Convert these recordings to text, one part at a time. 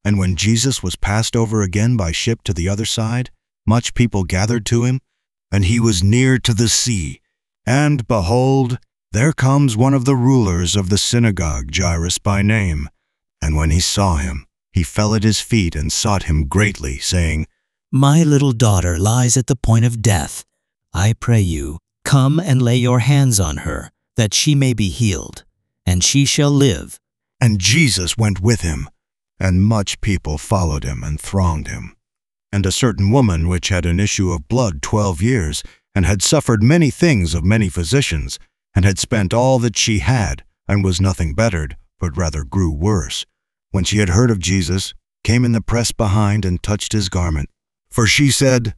And when Jesus was passed over again by ship to the other side, much people gathered to him, and he was near to the sea. And behold, there comes one of the rulers of the synagogue, Jairus by name. And when he saw him, he fell at his feet and sought him greatly, saying, My little daughter lies at the point of death. I pray you, come and lay your hands on her, that she may be healed, and she shall live. And Jesus went with him, and much people followed him and thronged him. And a certain woman which had an issue of blood 12 years, and had suffered many things of many physicians, and had spent all that she had, and was nothing bettered, but rather grew worse, when she had heard of Jesus, came in the press behind and touched his garment. For she said,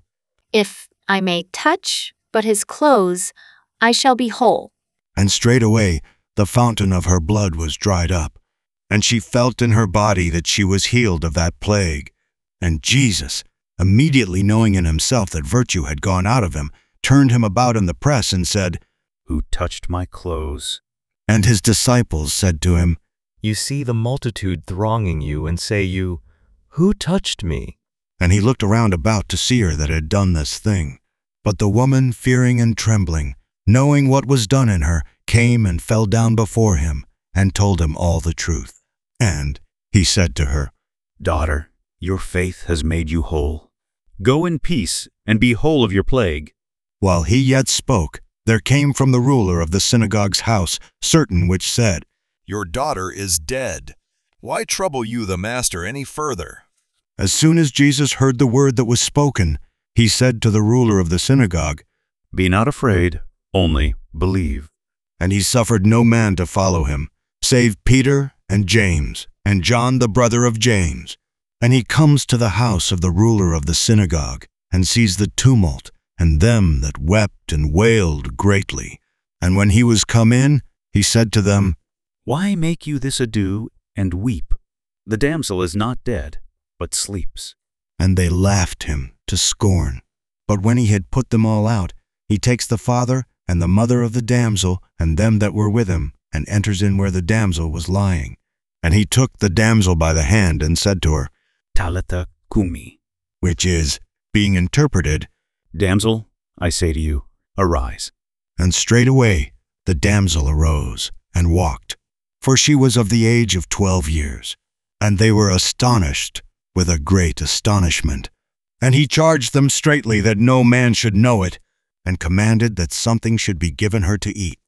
If I may touch but his clothes, I shall be whole. And straightway the fountain of her blood was dried up, and she felt in her body that she was healed of that plague. And Jesus, immediately knowing in himself that virtue had gone out of him, turned him about in the press and said, Who touched my clothes? And his disciples said to him, You see the multitude thronging you, and say you, Who touched me? And he looked around about to see her that had done this thing. But the woman, fearing and trembling, knowing what was done in her, came and fell down before him, and told him all the truth. And he said to her, Daughter, your faith has made you whole. Go in peace, and be whole of your plague. While he yet spoke, there came from the ruler of the synagogue's house certain which said, Your daughter is dead. Why trouble you the master any further? As soon as Jesus heard the word that was spoken, he said to the ruler of the synagogue, Be not afraid, only believe. And he suffered no man to follow him, save Peter and James, and John the brother of James. And he comes to the house of the ruler of the synagogue, and sees the tumult, and them that wept and wailed greatly. And when he was come in, he said to them, Why make you this ado, and weep? The damsel is not dead, but sleeps. And they laughed him to scorn. But when he had put them all out, he takes the father and the mother of the damsel and them that were with him, and enters in where the damsel was lying. And he took the damsel by the hand and said to her, Talitha cumi, which is, being interpreted, Damsel, I say to you, arise. And straightway the damsel arose and walked, for she was of the age of 12 years. And they were astonished with a great astonishment. And he charged them straitly that no man should know it, and commanded that something should be given her to eat.